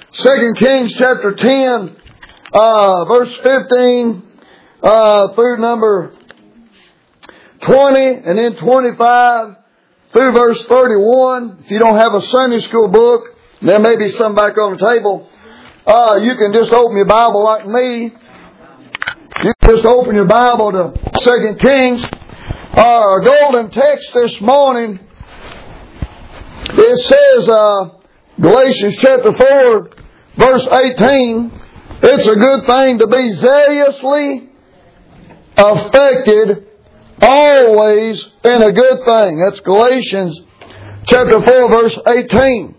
2 Kings chapter 10, verse 15 through number 20, and then 25 through verse 31. If you don't have a Sunday school book, there may be some back on the table. You can just open your Bible like me. You can just open your Bible to 2 Kings. Our golden text this morning, it says, Galatians chapter 4, verse 18, it's a good thing to be zealously affected always in a good thing. That's Galatians chapter 4, verse 18.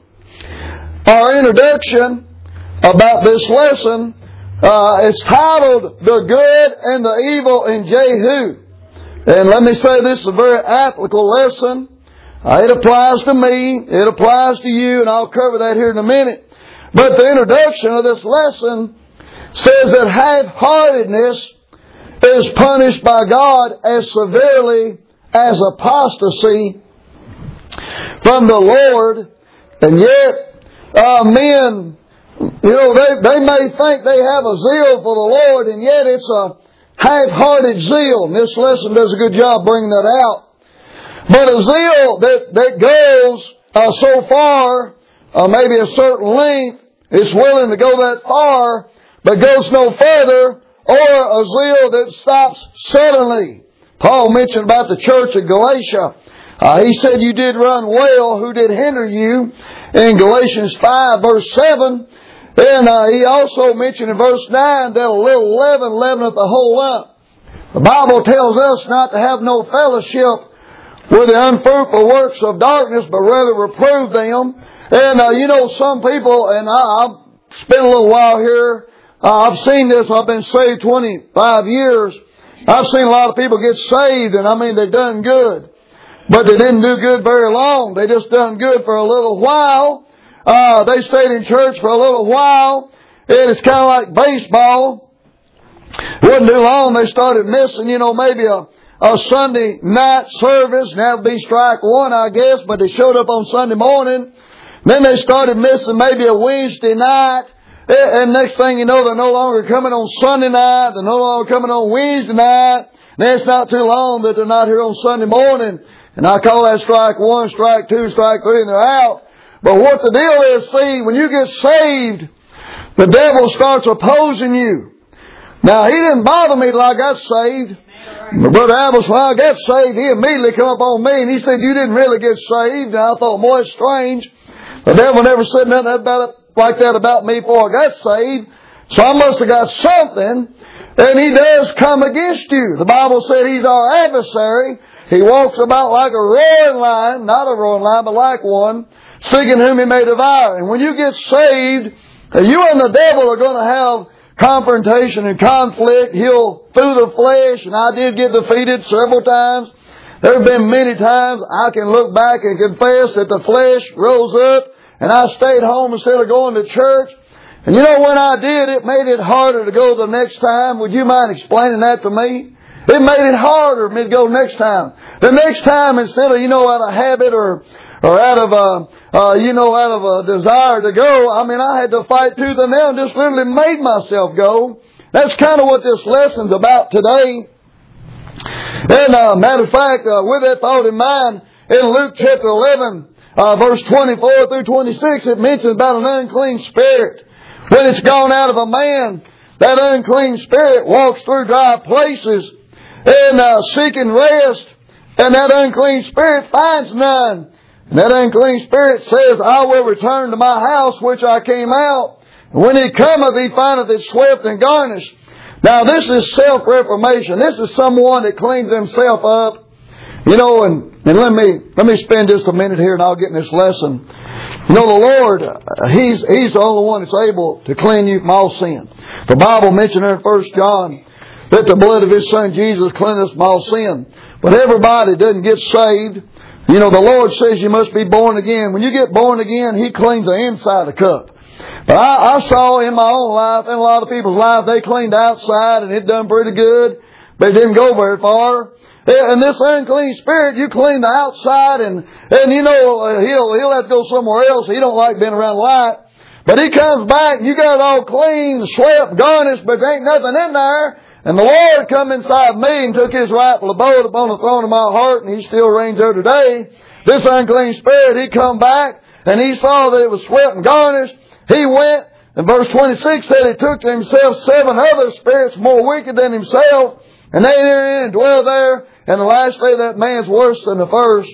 Our introduction about this lesson, it's titled, The Good and the Evil in Jehu. And let me say this is a very applicable lesson. It applies to me, it applies to you, and I'll cover that here in a minute. But the introduction of this lesson says that half-heartedness is punished by God as severely as apostasy from the Lord. And yet, men, they may think they have a zeal for the Lord, and yet it's a half-hearted zeal. And this lesson does a good job bringing that out. But a zeal that goes so far, maybe a certain length, it's willing to go that far, but goes no further, or a zeal that stops suddenly. Paul mentioned about the church of Galatia. He said, you did run well, who did hinder you? In Galatians 5, verse 7. And he also mentioned in verse 9 that a little leaven leaveneth the whole lump. The Bible tells us not to have no fellowship with the unfruitful works of darkness, but rather reprove them. And some people, and I've spent a little while here, I've seen this, I've been saved 25 years. I've seen a lot of people get saved, and they've done good. But they didn't do good very long. They just done good for a little while. They stayed in church for a little while. And it's kind of like baseball. It wasn't too long they started missing, maybe a Sunday night service, and that would be strike one, I guess, but they showed up on Sunday morning. Then they started missing maybe a Wednesday night, and next thing you know, they're no longer coming on Sunday night, they're no longer coming on Wednesday night, then it's not too long that they're not here on Sunday morning, and I call that strike one, strike two, strike three, and they're out. But what the deal is, see, when you get saved, the devil starts opposing you. Now, he didn't bother me till I got saved. Brother Abels, when I got saved, he immediately come up on me and he said, you didn't really get saved. And I thought, boy, it's strange. The devil never said nothing like that about me before I got saved. So I must have got something. And he does come against you. The Bible said he's our adversary. He walks about like a roaring lion, not a roaring lion, but like one, seeking whom he may devour. And when you get saved, you and the devil are going to have confrontation and conflict. He'll through the flesh, and I did get defeated several times. There have been many times I can look back and confess that the flesh rose up and I stayed home instead of going to church. And when I did, it made it harder to go the next time. Would you mind explaining that to me? It made it harder for me to go next time. The next time, instead of, out of habit or out of a desire to go, I had to fight tooth and nail and just literally made myself go. That's kind of what this lesson's about today. And matter of fact, with that thought in mind, in Luke chapter 11, verse 24 through 26, it mentions about an unclean spirit. When it's gone out of a man, that unclean spirit walks through dry places and seeking rest, and that unclean spirit finds none. And that unclean spirit says, I will return to my house which I came out. And when he cometh, he findeth it swept and garnished. Now this is self-reformation. This is someone that cleans himself up. And let me spend just a minute here and I'll get in this lesson. The Lord, He's the only one that's able to clean you from all sin. The Bible mentioned in 1 John that the blood of His Son Jesus cleanseth us from all sin. But everybody doesn't get saved. The Lord says you must be born again. When you get born again, He cleans the inside of the cup. But I saw in my own life, and a lot of people's life, they cleaned outside and it done pretty good, but it didn't go very far. And this unclean spirit, you clean the outside, and he'll have to go somewhere else. He don't like being around light. But he comes back and you got it all clean, swept, garnished, but there ain't nothing in there. And the Lord come inside me and took His rightful abode upon the throne of my heart, and He still reigns there today. This unclean spirit, he come back and he saw that it was swept and garnished. He went, and verse 26 said he took to himself 7 other spirits more wicked than himself, and they entered in and dwell there. And the last day that man's worse than the first.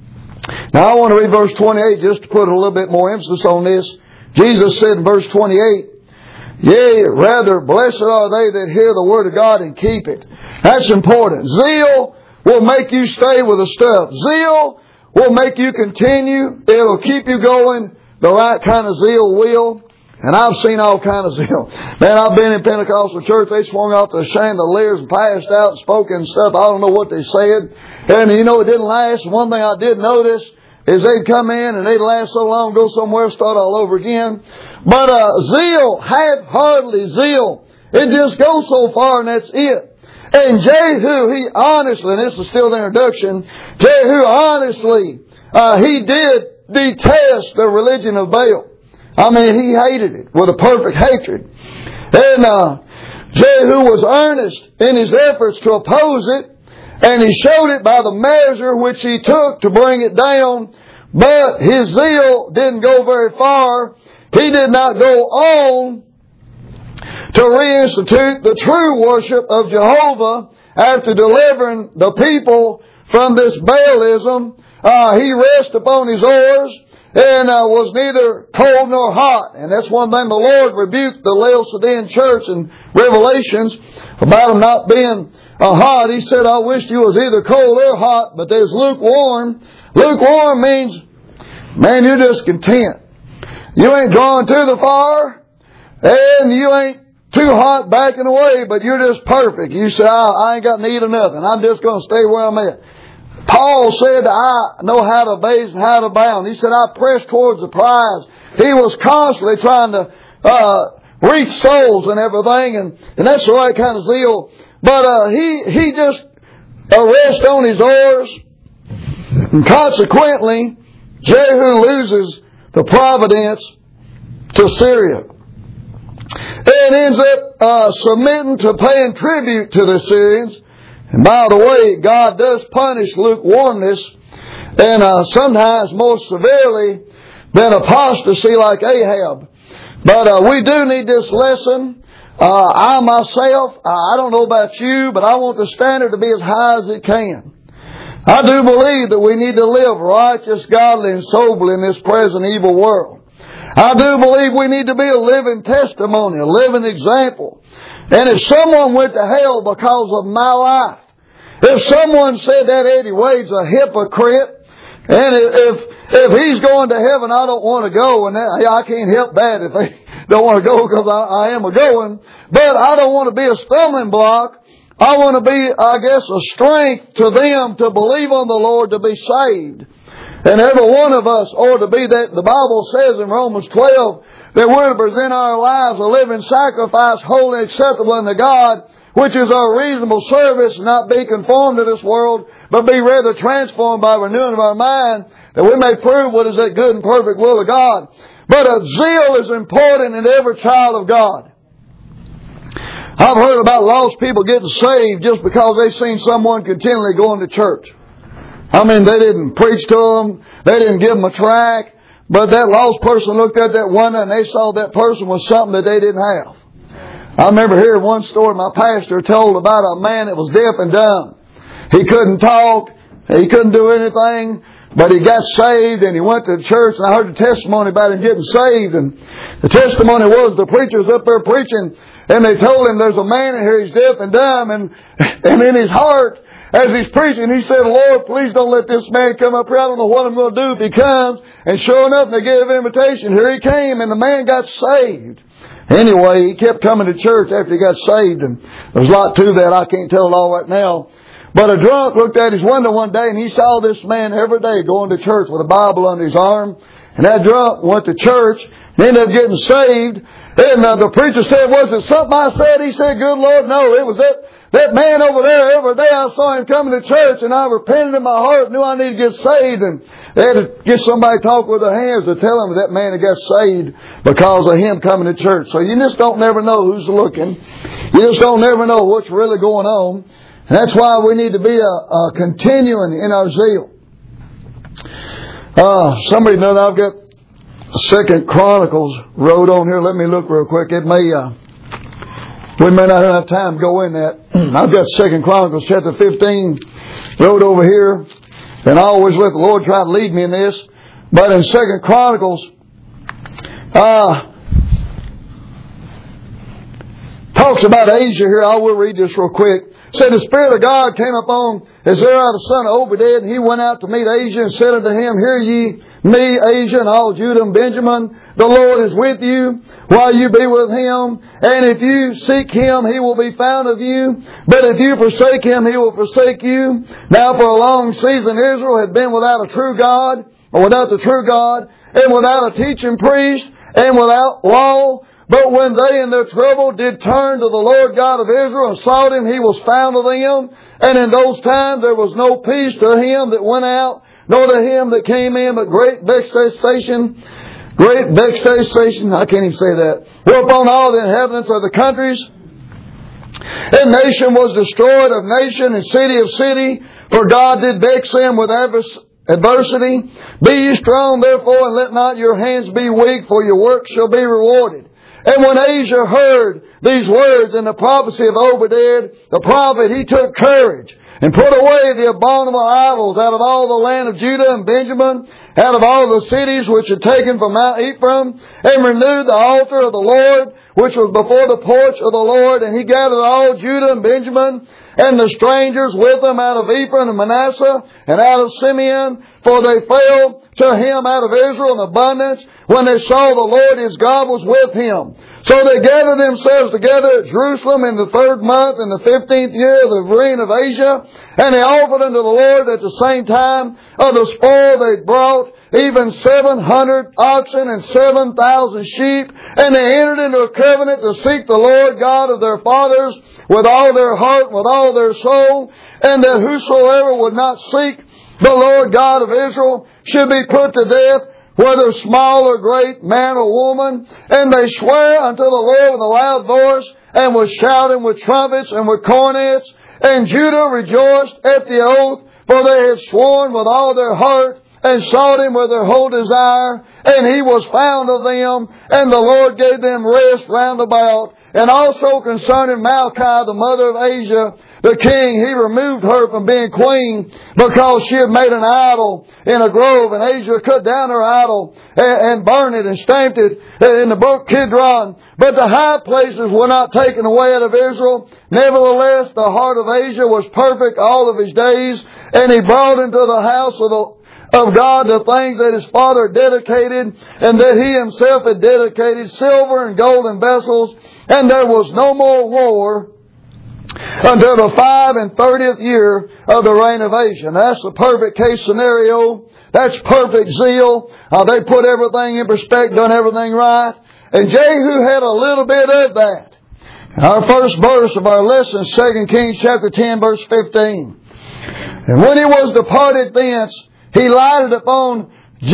Now I want to read verse 28 just to put a little bit more emphasis on this. Jesus said in verse 28, yea, rather, blessed are they that hear the word of God and keep it. That's important. Zeal will make you stay with the stuff. Zeal will make you continue. It'll keep you going. The right kind of zeal will. And I've seen all kind of zeal. Man, I've been in Pentecostal church. They swung off the chandeliers and passed out and spoken and stuff. I don't know what they said. And it didn't last. One thing I did notice is they'd come in and they'd last so long, go somewhere, start all over again. But zeal, half-heartedly zeal, it just goes so far and that's it. And Jehu, he honestly, and this is still the introduction, Jehu honestly, he did detest the religion of Baal. I mean, he hated it with a perfect hatred. And Jehu was earnest in his efforts to oppose it, and he showed it by the measure which he took to bring it down. But his zeal didn't go very far. He did not go on to reinstitute the true worship of Jehovah after delivering the people from this Baalism. He rested upon his oars and was neither cold nor hot. And that's one thing the Lord rebuked the Laodicean church in Revelations about them not being hot. He said, I wished you was either cold or hot, but there's lukewarm. Lukewarm means, man, you're just content. You ain't drawn to the fire, and you ain't too hot backing away, but you're just perfect. You say, I ain't got need of nothing. I'm just going to stay where I'm at. Paul said, I know how to abase and how to abound. He said, I press towards the prize. He was constantly trying to reach souls and everything, and that's the right kind of zeal. But he just rests on his oars, and consequently, Jehu loses the providence to Syria, and ends up submitting to paying tribute to the Syrians. And by the way, God does punish lukewarmness, and sometimes more severely than apostasy like Ahab. But we do need this lesson. I myself, I don't know about you, but I want the standard to be as high as it can. I do believe that we need to live righteous, godly, and soberly in this present evil world. I do believe we need to be a living testimony, a living example. And if someone went to hell because of my life, if someone said that Eddie Wade's a hypocrite, and if he's going to heaven, I don't want to go, and I can't help that if they don't want to go because I am a-going. But I don't want to be a stumbling block. I want to be, I guess, a strength to them to believe on the Lord, to be saved. And every one of us ought to be that. The Bible says in Romans 12 that we're to present our lives a living sacrifice, holy and acceptable unto God, which is our reasonable service, not be conformed to this world, but be rather transformed by renewing of our mind, that we may prove what is that good and perfect will of God. But a zeal is important in every child of God. I've heard about lost people getting saved just because they've seen someone continually going to church. I mean, they didn't preach to them, they didn't give them a tract, but that lost person looked at that window and they saw that person was something that they didn't have. I remember hearing one story my pastor told about a man that was deaf and dumb. He couldn't talk, he couldn't do anything, but he got saved and he went to church, and I heard the testimony about him getting saved. And the testimony was the preacher's up there preaching, and they told him there's a man in here, he's deaf and dumb, and in his heart, as he's preaching, he said, Lord, please don't let this man come up here. I don't know what I'm going to do if he comes. And sure enough, they gave him an invitation. Here he came, and the man got saved. Anyway, he kept coming to church after he got saved, and there's a lot to that. I can't tell it all right now. But a drunk looked at his window one day, and he saw this man every day going to church with a Bible under his arm. And that drunk went to church and ended up getting saved. And the preacher said, was it something I said? He said, good Lord, no, it was that man over there, every day I saw him coming to church, and I repented in my heart, knew I needed to get saved, and they had to get somebody to talk with their hands to tell them that man had got saved because of him coming to church. So you just don't never know who's looking. You just don't never know what's really going on. And that's why we need to be continuing in our zeal. Somebody knows I've got 2 Chronicles wrote on here. Let me look real quick. It may, we may not have time to go in that. I've got 2 Chronicles chapter 15 wrote over here. And I always let the Lord try to lead me in this. But in 2 Chronicles, talks about Asia here. I will read this real quick. It said, the Spirit of God came upon Azariah the son of Obed, and he went out to meet Asia and said unto him, Hear ye me, Asia, and all Judah and Benjamin. The Lord is with you while you be with him. And if you seek him, he will be found of you. But if you forsake him, he will forsake you. Now for a long season Israel had been without a true God, or without the true God, and without a teaching priest, and without law. But when they in their trouble did turn to the Lord God of Israel and sought him, he was found of them. And in those times there was no peace to him that went out, nor to him that came in, but great vexation, I can't even say that, whereupon all the inhabitants of the countries and nation was destroyed of nation and city of city, for God did vex them with adversity. Be ye strong therefore, and let not your hands be weak, for your work shall be rewarded. And when Asa heard these words in the prophecy of Obed, the prophet, he took courage and put away the abominable idols out of all the land of Judah and Benjamin, out of all the cities which had taken from Mount Ephraim, and renewed the altar of the Lord, which was before the porch of the Lord. And he gathered all Judah and Benjamin, and the strangers with them out of Ephraim and Manasseh, and out of Simeon, for they fell to him out of Israel in abundance, when they saw the Lord his God was with him. So they gathered themselves together at Jerusalem in the 3rd month, in the 15th year of the reign of Asa. And they offered unto the Lord at the same time of the spoil they brought, even 700 oxen and 7,000 sheep. And they entered into a covenant to seek the Lord God of their fathers with all their heart, with all their soul. And that whosoever would not seek the Lord God of Israel should be put to death, whether small or great, man or woman. And they swear unto the Lord with a loud voice, and with shouting, with trumpets, and with cornets. And Judah rejoiced at the oath, for they had sworn with all their heart, and sought him with their whole desire. And he was found of them, and the Lord gave them rest round about. And also concerning Malchi, the mother of Asa, the king, he removed her from being queen because she had made an idol in a grove. And Asa cut down her idol and burned it and stamped it in the brook Kidron. But the high places were not taken away out of Israel. Nevertheless, the heart of Asa was perfect all of his days. And he brought into the house of God the things that his father dedicated, and that he himself had dedicated, silver and gold and vessels. And there was no more war until the 35th year of the reign of Asa. And that's the perfect case scenario. That's perfect zeal. They put everything in perspective, done everything right. And Jehu had a little bit of that. Our first verse of our lesson, 2 Kings chapter 10, verse 15. And when he was departed thence, he lighted upon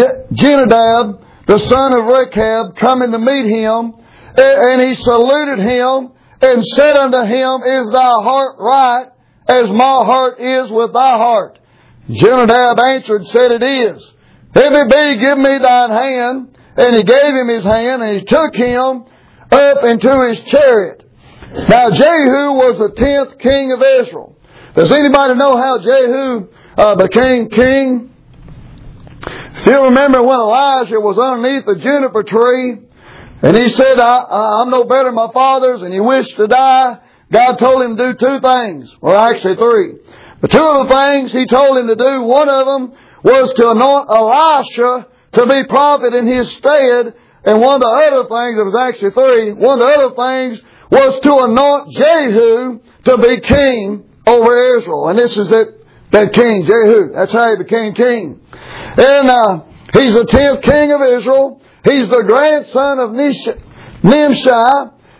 Jenadab, the son of Rechab, coming to meet him. And he saluted him and said unto him, Is thy heart right, as my heart is with thy heart? Jenadab answered and said, It is. If it be, give me thine hand. And he gave him his hand, and he took him up into his chariot. Now Jehu was the 10th king of Israel. Does anybody know how Jehu became king? If you remember when Elijah was underneath the juniper tree, and he said, I'm no better than my fathers, and he wished to die, God told him to do 2 things, or actually 3. But 2 of the things he told him to do, one of them was to anoint Elisha to be prophet in his stead, and one of the other things, it was actually 3, one of the other things was to anoint Jehu to be king over Israel. And this is that king, Jehu. That's how he became king. And he's the 10th king of Israel. He's the grandson of Nimshi.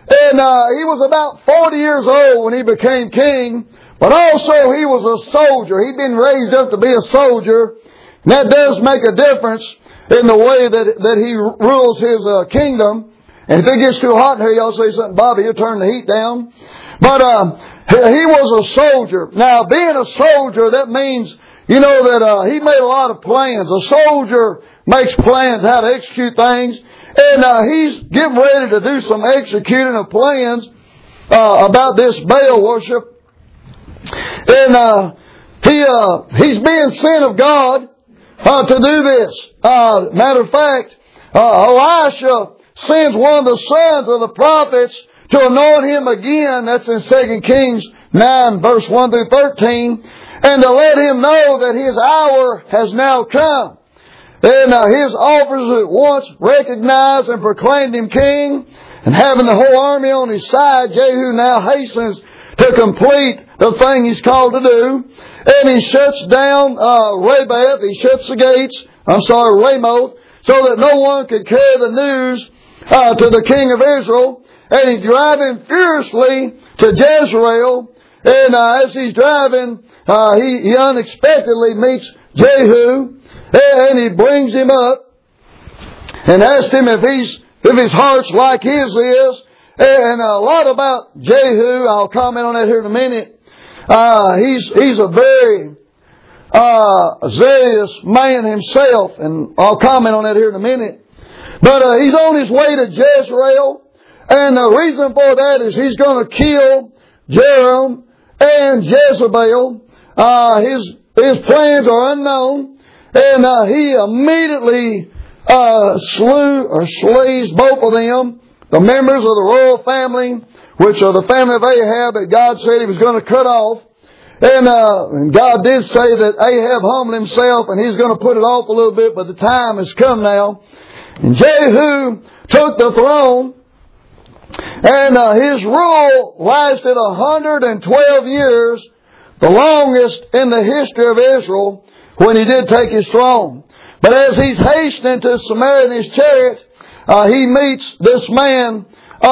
And he was about 40 years old when he became king. But also he was a soldier. He'd been raised up to be a soldier. And that does make a difference in the way that he rules his kingdom. And if it gets too hot in here, y'all say something, Bobby, you'll turn the heat down. But he was a soldier. Now, being a soldier, that means, you know, that he made a lot of plans. A soldier makes plans how to execute things. And he's getting ready to do some executing of plans about this Baal worship. And he's being sent of God to do this. Matter of fact, Elisha sends one of the sons of the prophets to anoint him again. That's in 2 Kings 9, verse 1 through 13. And to let him know that his hour has now come. And his officers at once recognized and proclaimed him king. And having the whole army on his side, Jehu now hastens to complete the thing he's called to do. And he shuts down Ramoth. He shuts the gates. Ramoth. So that no one could carry the news to the king of Israel. And he's driving furiously to Jezreel. And as he's driving, he unexpectedly meets Jehu. And he brings him up and asks him if his heart's like his is. And a lot about Jehu, I'll comment on that here in a minute. He's a very zealous man himself, and I'll comment on that here in a minute. But he's on his way to Jezreel, and the reason for that is he's going to kill Jehoram and Jezebel. His plans are unknown, and he immediately slays both of them, the members of the royal family, which are the family of Ahab that God said he was going to cut off. And God did say that Ahab humbled himself and he's going to put it off a little bit, but the time has come now. And Jehu took the throne, and his rule lasted 112 years, the longest in the history of Israel, when he did take his throne. But as he's hastening to Samaria in his chariot, he meets this man,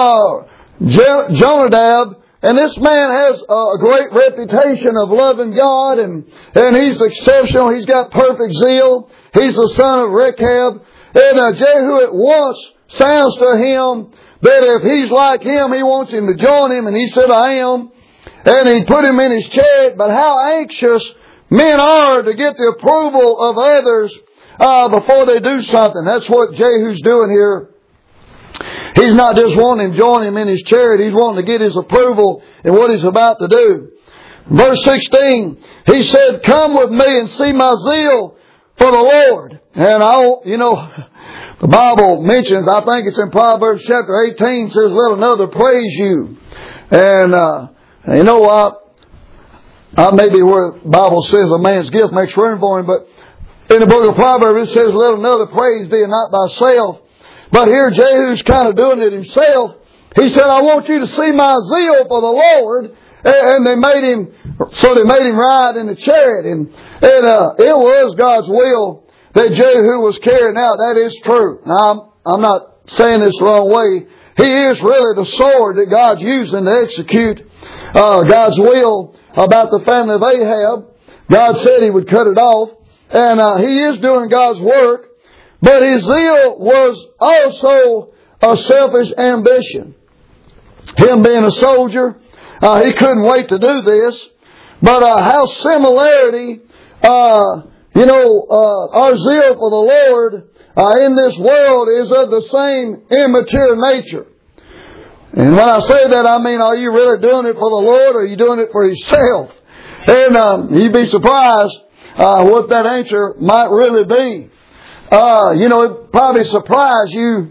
Jonadab. And this man has a great reputation of loving God, and he's exceptional. He's got perfect zeal. He's the son of Rechab. And Jehu at once sounds to him that if he's like him, he wants him to join him. And he said, I am. And he put him in his chariot. But how anxious men are to get the approval of others before they do something. That's what Jehu's doing here. He's not just wanting him to join him in his chariot. He's wanting to get his approval in what he's about to do. Verse 16, he said, come with me and see my zeal for the Lord. And the Bible mentions, I think it's in Proverbs chapter 18, says, let another praise you. And, you know what? I may be where the Bible says a man's gift makes room for him, but in the book of Proverbs it says, let another praise thee and not thyself. But here Jehu's kind of doing it himself. He said, I want you to see my zeal for the Lord. And they made him ride in the chariot. And it was God's will that Jehu was carrying out. That is true. Now, I'm not saying this the wrong way. He is really the sword that God's using to execute God's will about the family of Ahab. God said he would cut it off. And he is doing God's work. But his zeal was also a selfish ambition. Him being a soldier, he couldn't wait to do this. But how similarity, our zeal for the Lord in this world is of the same immature nature. And when I say that, I mean, are you really doing it for the Lord, or are you doing it for yourself? And you'd be surprised what that answer might really be. It'd probably surprise you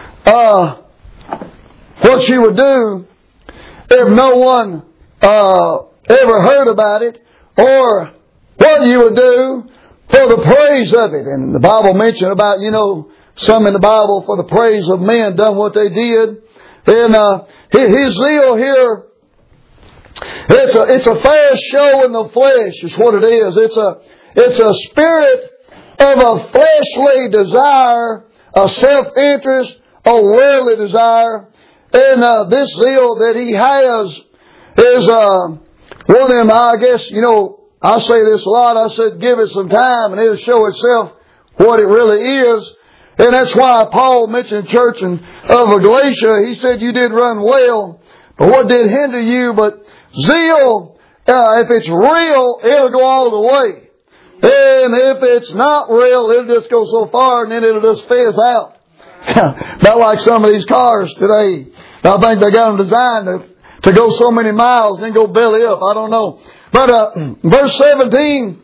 what you would do if no one ever heard about it, or what you would do for the praise of it. And the Bible mentioned about, some in the Bible for the praise of men done what they did. And his zeal here, it's a fair show in the flesh is what it is. It's a spirit of a fleshly desire, a self-interest, a worldly desire. And this zeal that he has is one of them, I guess, I say this a lot. I said, give it some time and it'll show itself what it really is. And that's why Paul mentioned church of Galatia. He said, you did run well, but what did hinder you? But zeal, if it's real, it'll go all the way. And if it's not real, it'll just go so far and then it'll just fizz out. Not like some of these cars today. I think they got them designed to go so many miles and then go belly up. I don't know. But verse 17,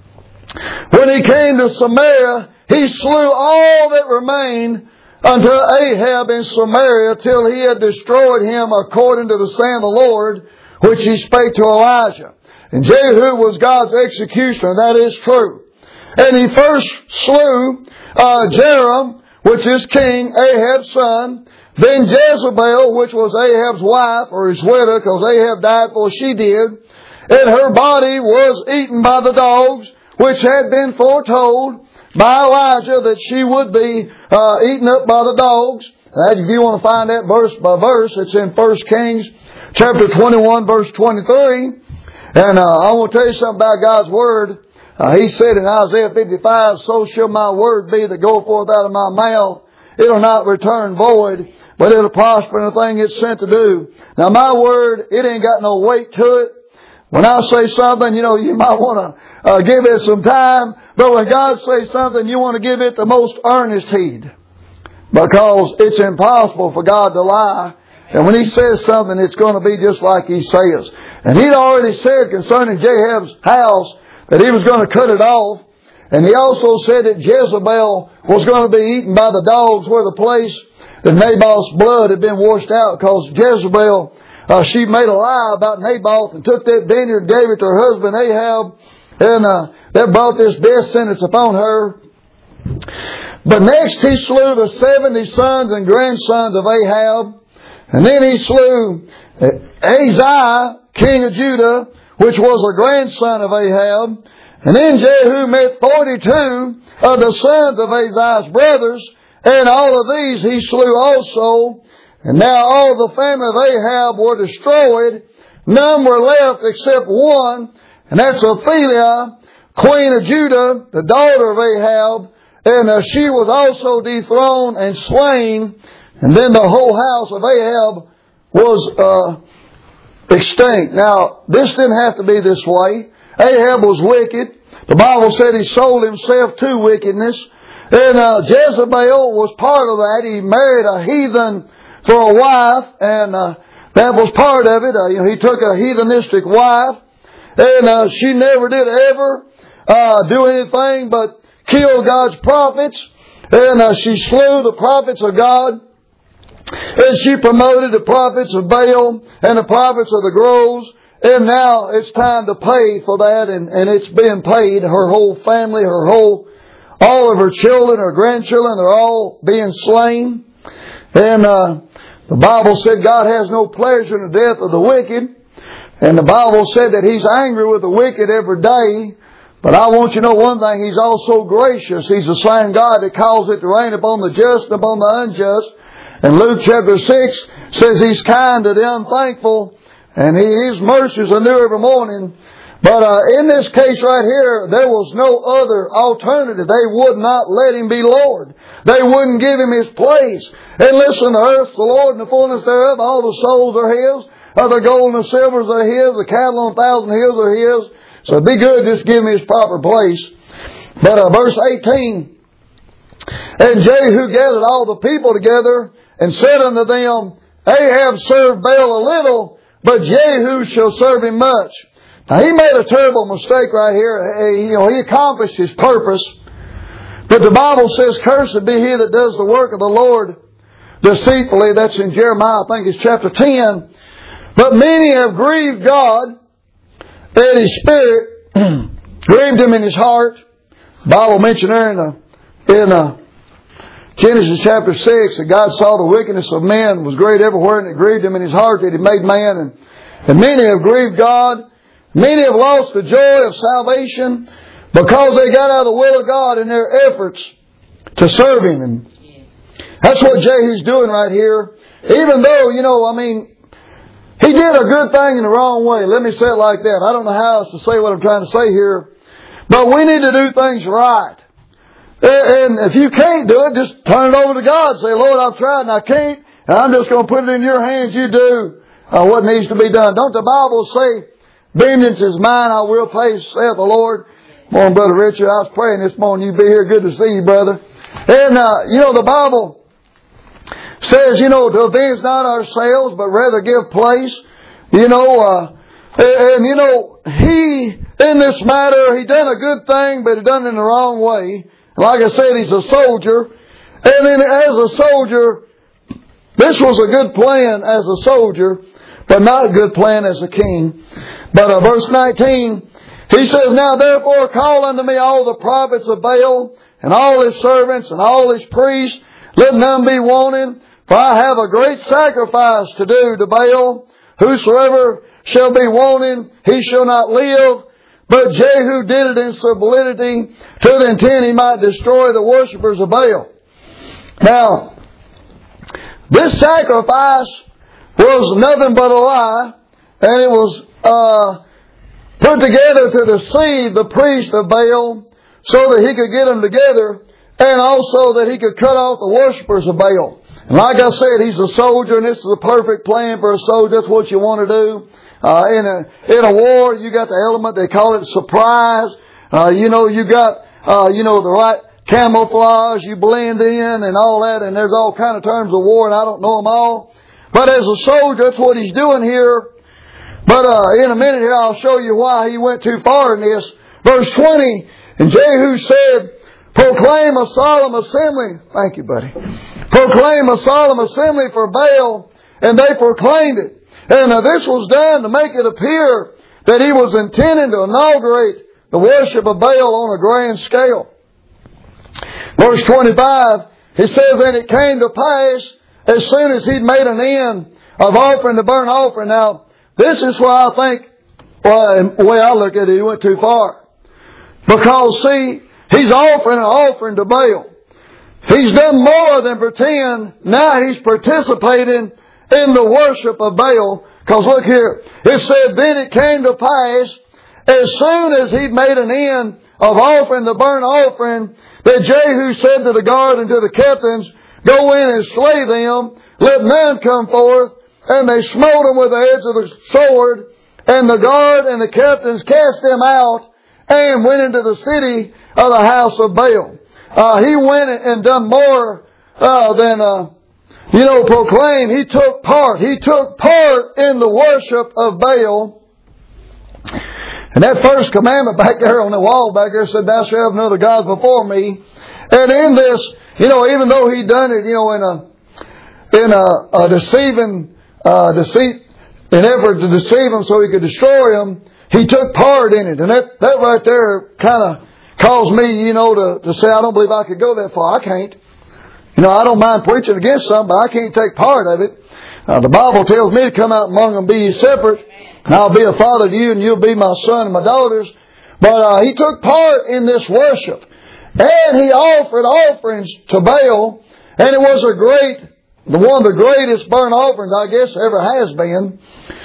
when he came to Samaria, he slew all that remained unto Ahab in Samaria till he had destroyed him according to the saying of the Lord, which he spake to Elijah. And Jehu was God's executioner. That is true. And he first slew Jehoram, which is King Ahab's son. Then Jezebel, which was Ahab's wife, or his widow, because Ahab died before she did. And her body was eaten by the dogs, which had been foretold by Elijah that she would be eaten up by the dogs. If you want to find that verse by verse, it's in 1 Kings chapter 21, verse 23. And I want to tell you something about God's Word. He said in Isaiah 55, so shall my word be that goeth forth out of my mouth. It'll not return void, but it'll prosper in the thing it's sent to do. Now my word, it ain't got no weight to it. When I say something, you might want to give it some time. But when God says something, you want to give it the most earnest heed. Because it's impossible for God to lie. And when He says something, it's going to be just like He says. And He'd already said concerning Jehab's house that He was going to cut it off. And He also said that Jezebel was going to be eaten by the dogs, where the place that Naboth's blood had been washed out. Because Jezebel, she made a lie about Naboth and took that vineyard, gave it to her husband Ahab. And that brought this death sentence upon her. But next he slew the 70 sons and grandsons of Ahab. And then he slew Ahaziah, king of Judah, which was a grandson of Ahab. And then Jehu met 42 of the sons of Ahaziah's brothers, and all of these he slew also. And now all the family of Ahab were destroyed. None were left except one, and that's Athaliah, queen of Judah, the daughter of Ahab. And she was also dethroned and slain. And then the whole house of Ahab was extinct. Now, this didn't have to be this way. Ahab was wicked. The Bible said he sold himself to wickedness. And Jezebel was part of that. He married a heathen for a wife, and that was part of it. He took a heathenistic wife, and she never did ever do anything but kill God's prophets. And she slew the prophets of God. And she promoted the prophets of Baal and the prophets of the groves. And now it's time to pay for that. And it's being paid. Her whole family, all of her children, her grandchildren, they're all being slain. And the Bible said God has no pleasure in the death of the wicked. And the Bible said that He's angry with the wicked every day. But I want you to know one thing. He's also gracious. He's the same God that calls it to rain upon the just and upon the unjust. And Luke chapter 6 says He's kind to the unthankful, and His mercies are new every morning. But in this case right here, there was no other alternative. They would not let Him be Lord. They wouldn't give Him His place. And listen, the earth, the Lord, and the fullness thereof, all the souls are His. The gold and the silvers are His. The cattle on 1,000 hills are His. So it'd be good just give Him His proper place. But verse 18, and Jehu gathered all the people together, and said unto them, Ahab served Baal a little, but Jehu shall serve him much. Now he made a terrible mistake right here. He accomplished his purpose. But the Bible says, cursed be he that does the work of the Lord deceitfully. That's in Jeremiah, I think it's chapter 10. But many have grieved God in His spirit, grieved Him in His heart. The Bible mentioned there in Genesis chapter 6, that God saw the wickedness of men was great everywhere, and it grieved Him in His heart that He made man. And many have grieved God. Many have lost the joy of salvation because they got out of the will of God in their efforts to serve Him. And that's what Jehu's doing right here. even though, he did a good thing in the wrong way. Let me say it like that. I don't know how else to say what I'm trying to say here. But we need to do things right. And if you can't do it, just turn it over to God. Say, Lord, I've tried and I can't. And I'm just going to put it in your hands. You do what needs to be done. Don't the Bible say, vengeance is mine, I will pay, saith the Lord. Morning, Brother Richard. I was praying this morning. You be here. Good to see you, brother. And, the Bible says, to avenge not ourselves, but rather give place. He, in this matter, he done a good thing, but he done it in the wrong way. Like I said, he's a soldier. And then as a soldier, this was a good plan as a soldier, but not a good plan as a king. But verse 19, he says, Now therefore call unto me all the prophets of Baal, and all his servants, and all his priests. Let none be wanting, for I have a great sacrifice to do to Baal. Whosoever shall be wanting, he shall not live. But Jehu did it in sublimity, to the intent he might destroy the worshippers of Baal. Now, this sacrifice was nothing but a lie, and it was put together to deceive the priest of Baal, so that he could get them together, and also that he could cut off the worshippers of Baal. And like I said, he's a soldier, and this is a perfect plan for a soldier. That's what you want to do. In a war, you got the element, they call it surprise. You got, the right camouflage, you blend in and all that, and there's all kind of terms of war, and I don't know them all. But as a soldier, that's what he's doing here. But in a minute here, I'll show you why he went too far in this. Verse 20, and Jehu said, Proclaim a solemn assembly. Thank you, buddy. Proclaim a solemn assembly for Baal, and they proclaimed it. And this was done to make it appear that he was intending to inaugurate the worship of Baal on a grand scale. Verse 25, he says, And it came to pass, as soon as he'd made an end of offering the burnt offering. Now, this is why I think, the way I look at it, he went too far. Because, see, he's offering an offering to Baal. He's done more than pretend. Now he's participating in the worship of Baal. Because look here, it said, Then it came to pass, as soon as he'd made an end of offering the burnt offering, that Jehu said to the guard and to the captains, Go in and slay them, let none come forth. And they smote them with the edge of the sword, and the guard and the captains cast them out, and went into the city of the house of Baal. He went and done more than proclaim. He took part. He took part in the worship of Baal. And that first commandment back there on the wall back there said, Thou shalt have no other gods before me. And in this, even though he done it, in a deceit, an effort to deceive them so he could destroy them, he took part in it. And that right there kind of caused me, to say, I don't believe I could go that far. I can't. I don't mind preaching against something, but I can't take part of it. The Bible tells me to come out among them, be ye separate, and I'll be a father to you, and you'll be my son and my daughters. But he took part in this worship. And he offered offerings to Baal, and it was one of the greatest burnt offerings, I guess, ever has been.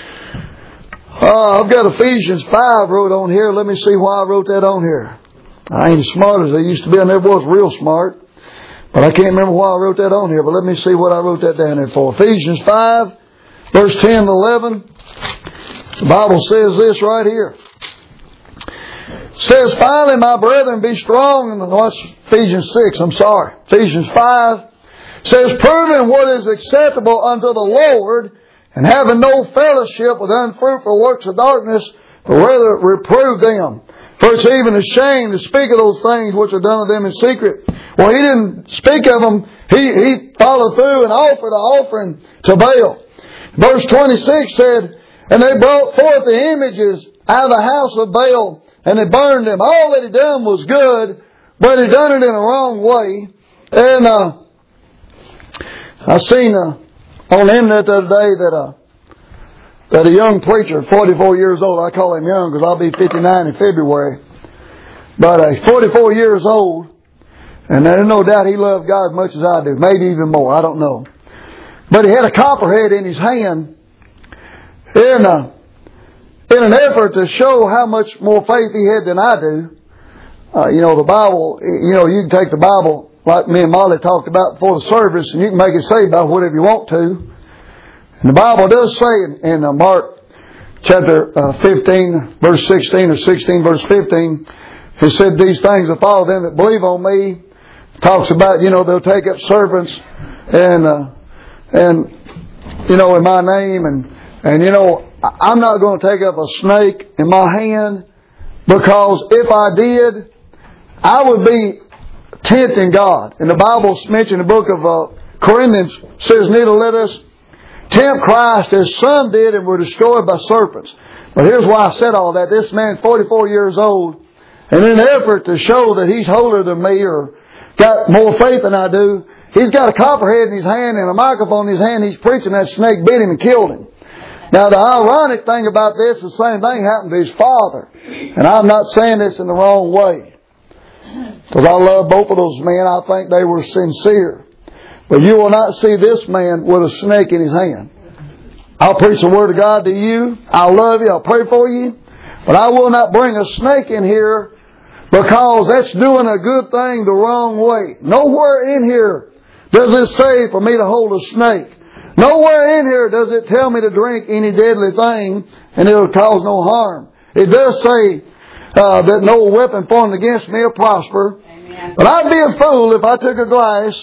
I've got Ephesians 5 wrote on here. Let me see why I wrote that on here. I ain't as smart as I used to be. I never was real smart. But I can't remember why I wrote that on here. But let me see what I wrote that down there for. Ephesians 5, verse 10 and 11. The Bible says this right here. It says, Finally, my brethren, be strong. No, that's Ephesians 6. I'm sorry. Ephesians 5 says, Proving what is acceptable unto the Lord, and having no fellowship with unfruitful works of darkness, but rather reprove them. For it's even a shame to speak of those things which are done of them in secret. Well, he didn't speak of them. He followed through and offered an offering to Baal. Verse 26 said, And they brought forth the images out of the house of Baal, and they burned them. All that he done was good, but he done it in a wrong way. And I seen on the internet the other day that a young preacher, 44 years old, I call him young because I'll be 59 in February, but he's 44 years old, and there's no doubt he loved God as much as I do, maybe even more, I don't know. but he had a copperhead in his hand in an effort to show how much more faith he had than I do. The Bible, you can take the Bible like me and Molly talked about before the service, and you can make it say about whatever you want to. And the Bible does say in Mark chapter 15, verse 16, or 16, verse 15, it said, "These things will follow them that believe on me." It talks about, they'll take up serpents and in my name. And I'm not going to take up a snake in my hand, because if I did, I would be tempting God. And the Bible mentioned in the book of Corinthians says, "Neither let us tempt Christ as some did and were destroyed by serpents." But here's why I said all that. This man, 44 years old, and in an effort to show that he's holier than me or got more faith than I do, he's got a copperhead in his hand and a microphone in his hand. He's preaching. That snake bit him and killed him. Now, the ironic thing about this, the same thing happened to his father. And I'm not saying this in the wrong way, because I love both of those men. I think they were sincere. But you will not see this man with a snake in his hand. I'll preach the Word of God to you. I love you. I'll pray for you. But I will not bring a snake in here, because that's doing a good thing the wrong way. Nowhere in here does it say for me to hold a snake. Nowhere in here does it tell me to drink any deadly thing and it'll cause no harm. It does say that no weapon formed against me will prosper. Amen. But I'd be a fool if I took a glass,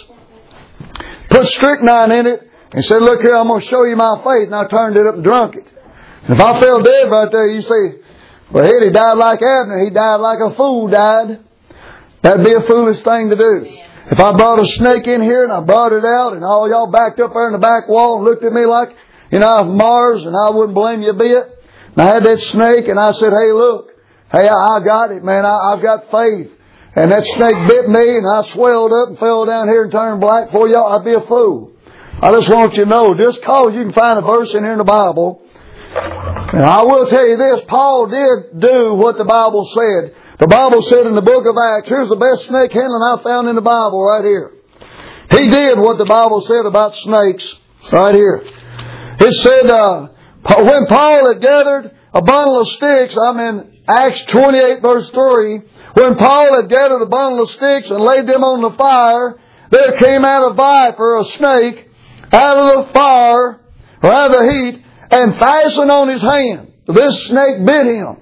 put strychnine in it, and said, "Look here, I'm going to show you my faith," and I turned it up and drunk it. And if I fell dead right there, you say, "Well, he died like Abner. He died like a fool died." That'd be a foolish thing to do. If I brought a snake in here and I brought it out and all y'all backed up there in the back wall and looked at me like, I'm Mars, and I wouldn't blame you a bit. And I had that snake and I said, "Hey, look, hey, I got it, man. I've got faith." And that snake bit me and I swelled up and fell down here and turned black for y'all. I'd be a fool. I just want you to know, just cause you can find a verse in here in the Bible. And I will tell you this, Paul did do what the Bible said. The Bible said in the book of Acts, here's the best snake handling I found in the Bible right here. He did what the Bible said about snakes right here. It said, when Paul had gathered a bundle of sticks, I'm in Acts 28 verse 3, when Paul had gathered a bundle of sticks and laid them on the fire, there came out a viper, a snake, out of the fire, or out of the heat, and fastened on his hand. This snake bit him.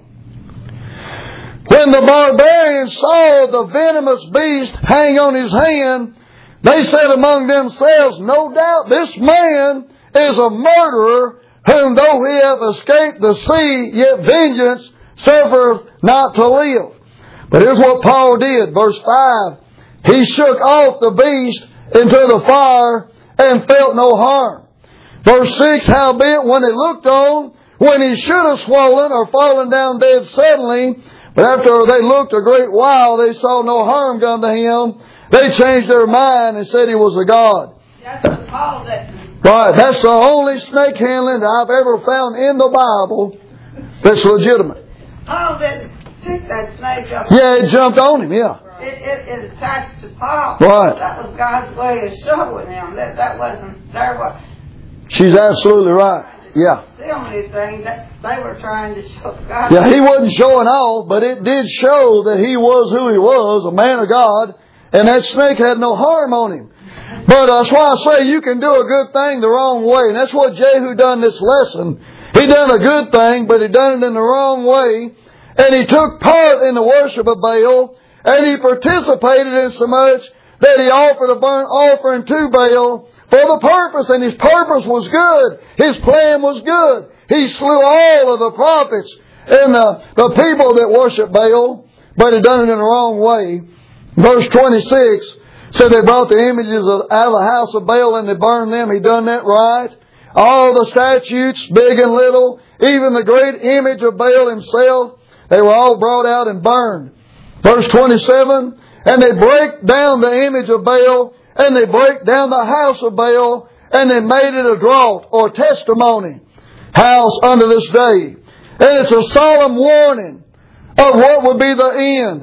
When the barbarians saw the venomous beast hang on his hand, they said among themselves, "No doubt this man is a murderer, whom though he hath escaped the sea, yet vengeance suffereth not to live." But here's what Paul did. Verse 5. He shook off the beast into the fire and felt no harm. Verse 6. Howbeit, when they looked on, when he should have swollen or fallen down dead suddenly, but after they looked a great while, they saw no harm come to him. They changed their mind and said he was a god. That's what Paul said. Right. That's the only snake handling that I've ever found in the Bible that's legitimate. Paul didn't pick that snake up. Yeah, it jumped on him, yeah. It attached to Paul. Right. That was God's way of showing him. That wasn't their. She's absolutely right. Yeah. The only thing that they were trying to show God. Yeah, he wasn't showing off, but it did show that he was who he was, a man of God, and that snake had no harm on him. But that's why I say you can do a good thing the wrong way. And that's what Jehu done this lesson. He done a good thing, but he done it in the wrong way. And he took part in the worship of Baal, and he participated in so much that he offered a burnt offering to Baal for the purpose, and his purpose was good. His plan was good. He slew all of the prophets and the people that worship Baal, but he done it in the wrong way. Verse 26 said they brought the images out of the house of Baal and they burned them. He done that right. All the statues, big and little, even the great image of Baal himself, they were all brought out and burned. Verse 27, and they break down the image of Baal, and they break down the house of Baal, and they made it a draught or testimony house unto this day. And it's a solemn warning of what would be the end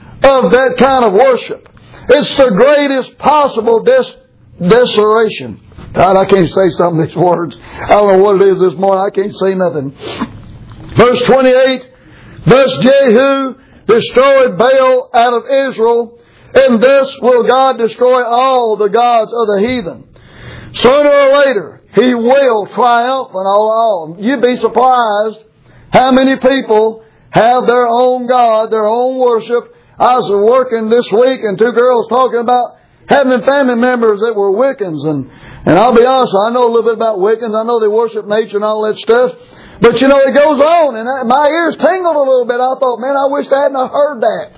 of that kind of worship. It's the greatest possible desolation. God, I can't say some of these words. I don't know what it is this morning. I can't say nothing. Verse 28, thus Jehu destroyed Baal out of Israel, and thus will God destroy all the gods of the heathen. Sooner or later, He will triumph on all. You'd be surprised how many people have their own God, their own worship. I was working this week and two girls talking about having family members that were Wiccans. And I'll be honest, I know a little bit about Wiccans. I know they worship nature and all that stuff. But you know, it goes on. And my ears tingled a little bit. I thought, man, I wish I hadn't heard that.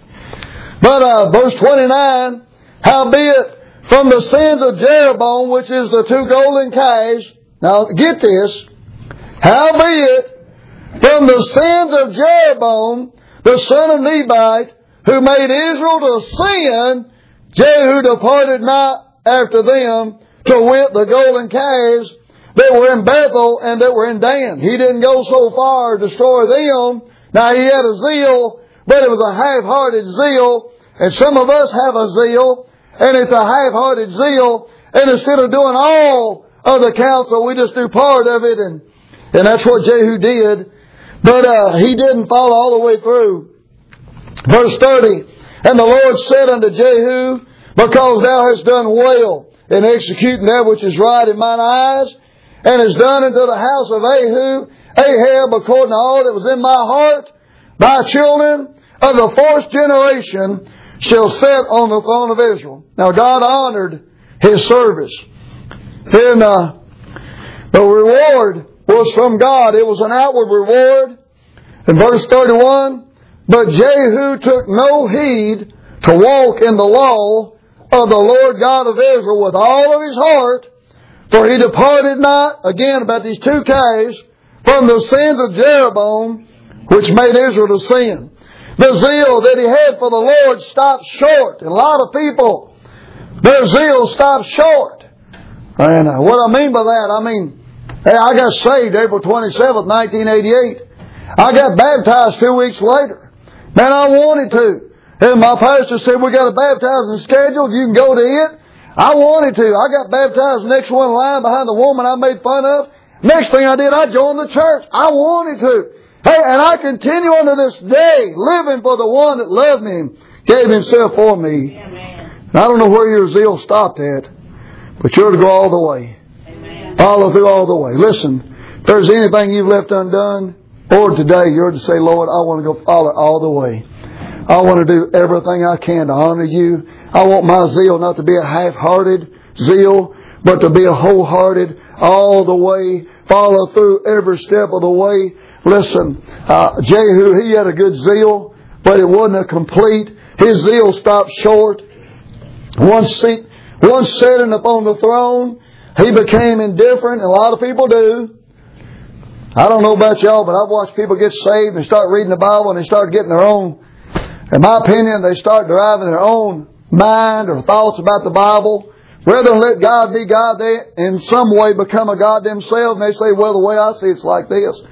But verse 29, howbeit from the sins of Jeroboam, which is the 2 golden calves. Now get this. Howbeit from the sins of Jeroboam, the son of Nebat, who made Israel to sin, Jehu departed not after them, to wit the golden calves that were in Bethel and that were in Dan. He didn't go so far to destroy them. Now he had a zeal, but it was a half-hearted zeal. And some of us have a zeal, and it's a half-hearted zeal. And instead of doing all of the counsel, we just do part of it. And that's what Jehu did. But he didn't follow all the way through. Verse 30, and the Lord said unto Jehu, because thou hast done well in executing that which is right in mine eyes, and hast done unto the house of Ahab according to all that was in my heart, thy children of the 4th generation shall sit on the throne of Israel. Now God honored His service. Then the reward was from God. It was an outward reward. In verse 31, but Jehu took no heed to walk in the law of the Lord God of Israel with all of his heart, for he departed not, again about these 2 calves, from the sins of Jeroboam, which made Israel to sin. The zeal that he had for the Lord stopped short. And a lot of people, their zeal stops short. And what I mean by that, hey, I got saved April 27th, 1988. I got baptized 2 weeks later. Man, I wanted to. And my pastor said, we got a baptizing schedule. You can go to it. I wanted to. I got baptized next one in line behind the woman I made fun of. Next thing I did, I joined the church. I wanted to. Hey, and I continue unto this day, living for the one that loved me and gave Himself for me. Amen. And I don't know where your zeal stopped at, but you're to go all the way. Amen. Follow through all the way. Listen, if there's anything you've left undone, or today you're to say, Lord, I want to go follow all the way. I want to do everything I can to honor You. I want my zeal not to be a half-hearted zeal, but to be a wholehearted, all the way, follow through every step of the way. Listen, Jehu, he had a good zeal, but it wasn't a complete. His zeal stopped short. Once sitting upon the throne, he became indifferent. A lot of people do. I don't know about y'all, but I've watched people get saved and start reading the Bible and they start getting their own, in my opinion, they start deriving their own mind or thoughts about the Bible. Rather than let God be God, they in some way become a God themselves. And they say, well, the way I see it's like this.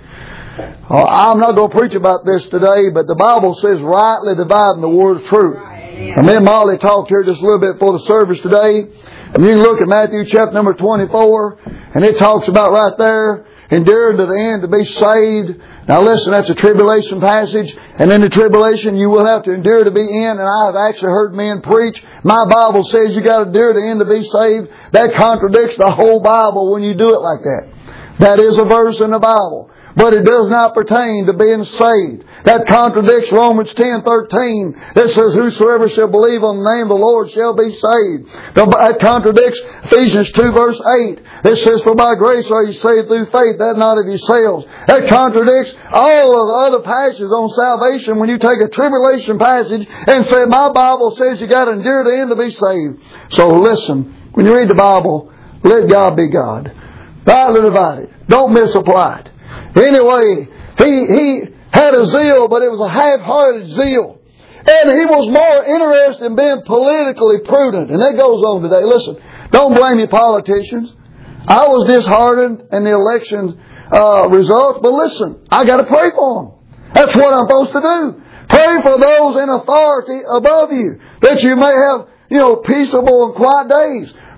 I'm not going to preach about this today, but the Bible says rightly dividing the word of truth. And me and Molly talked here just a little bit before the service today. And you can look at Matthew chapter number 24, and it talks about right there, enduring to the end to be saved. Now listen, that's a tribulation passage. And in the tribulation, you will have to endure to be in. And I have actually heard men preach, my Bible says you got to endure to the end to be saved. That contradicts the whole Bible when you do it like that. That is a verse in the Bible. But it does not pertain to being saved. That contradicts Romans 10:13. That says, whosoever shall believe on the name of the Lord shall be saved. That contradicts Ephesians 2 verse 8. That says, for by grace are you saved through faith, that not of yourselves. That contradicts all of the other passages on salvation when you take a tribulation passage and say, my Bible says you got to endure to the end to be saved. So listen, when you read the Bible, let God be God. Rightly divided. Don't misapply it. Anyway, he had a zeal, but it was a half-hearted zeal. And he was more interested in being politically prudent. And that goes on today. Listen, don't blame your politicians. I was disheartened in the election results, but listen, I got to pray for them. That's what I'm supposed to do. Pray for those in authority above you, that you may have, peaceable and quiet days.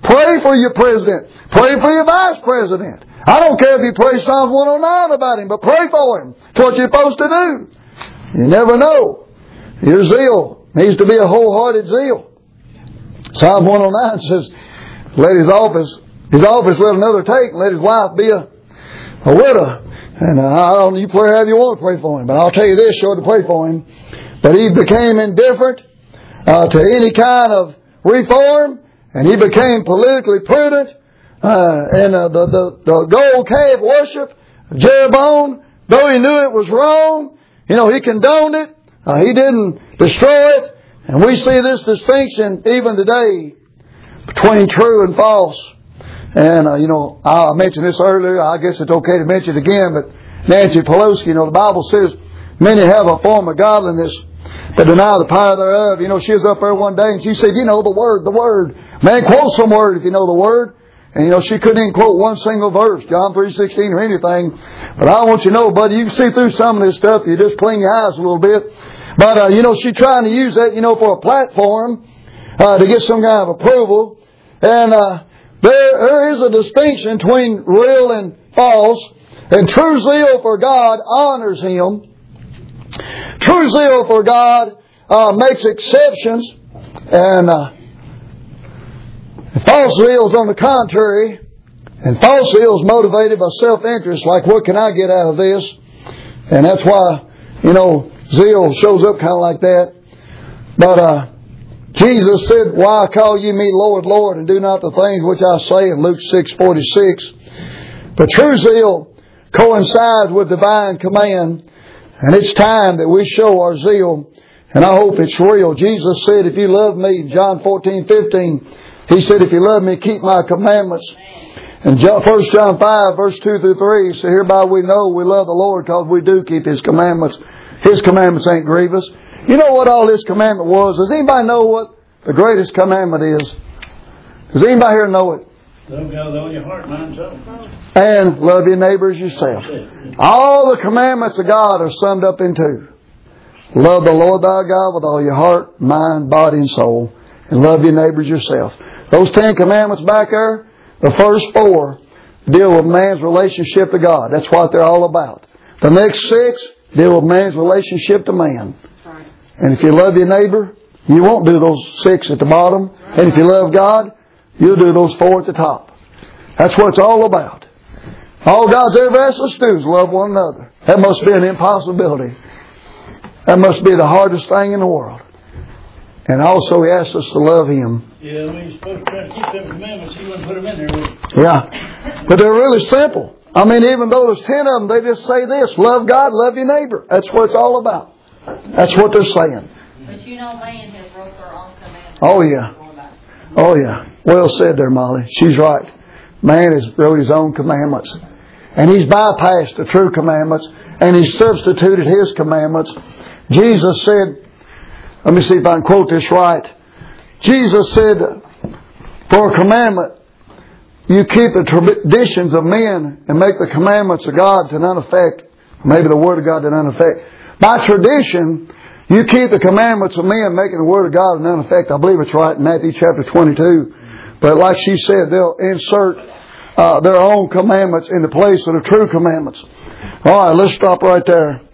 Pray for your president. Pray for your vice president. I don't care if you pray Psalms 109 about him, but pray for him. That's what you're supposed to do. You never know. Your zeal needs to be a wholehearted zeal. Psalm 109 says, let his office let another take, and let his wife be a widow. And you pray however you want to pray for him, but I'll tell you this, sure to pray for him. But he became indifferent to any kind of reform, and he became politically prudent. And the gold calf worship, Jeroboam, though he knew it was wrong, he condoned it. He didn't destroy it. And we see this distinction even today between true and false. And, I mentioned this earlier. I guess it's okay to mention it again. But Nancy Pelosi, the Bible says many have a form of godliness but deny the power thereof. She was up there one day and she said, the word. Man, quote some word if you know the word. And she couldn't even quote one single verse, John 3:16 or anything. But I want you to know, buddy, you can see through some of this stuff. You just clean your eyes a little bit. But, she's trying to use that, for a platform, to get some kind of approval. And, there is a distinction between real and false. And true zeal for God honors Him. True zeal for God, makes exceptions. And, false zeal is on the contrary. And false zeal is motivated by self-interest, like what can I get out of this? And that's why, zeal shows up kind of like that. But Jesus said, why call ye me Lord, Lord, and do not the things which I say, in Luke 6:46. But true zeal coincides with divine command. And it's time that we show our zeal. And I hope it's real. Jesus said, if you love me, John 14:15, He said, if you love me, keep my commandments. And 1 John 5, verse 2 through 3, He said, hereby we know we love the Lord because we do keep His commandments. His commandments ain't grievous. You know what all this commandment was? Does anybody know what the greatest commandment is? Does anybody here know it? Love God with all your heart, mind, soul. And love your neighbor as yourself. All the commandments of God are summed up in two. Love the Lord thy God with all your heart, mind, body, and soul. And love your neighbor as yourself. Those 10 commandments back there, the first 4 deal with man's relationship to God. That's what they're all about. The next 6 deal with man's relationship to man. And if you love your neighbor, you won't do those 6 at the bottom. And if you love God, you'll do those 4 at the top. That's what it's all about. All God's ever asked us to do is love one another. That must be an impossibility. That must be the hardest thing in the world. And also He asked us to love Him. Yeah, when you're supposed to try to keep them commandments, He wouldn't put them in there. Yeah. But they're really simple. Even though there's 10 of them, they just say this: love God, love your neighbor. That's what it's all about. That's what they're saying. But man has wrote their own commandments. Oh yeah. Oh yeah. Well said there, Molly. She's right. Man has wrote his own commandments. And he's bypassed the true commandments. And he's substituted his commandments. Jesus said, let me see if I can quote this right. Jesus said, for a commandment, you keep the traditions of men and make the commandments of God to none effect. Maybe the Word of God to none effect. By tradition, you keep the commandments of men, making the Word of God to none effect. I believe it's right in Matthew chapter 22. But like she said, they'll insert their own commandments in the place of the true commandments. All right, let's stop right there.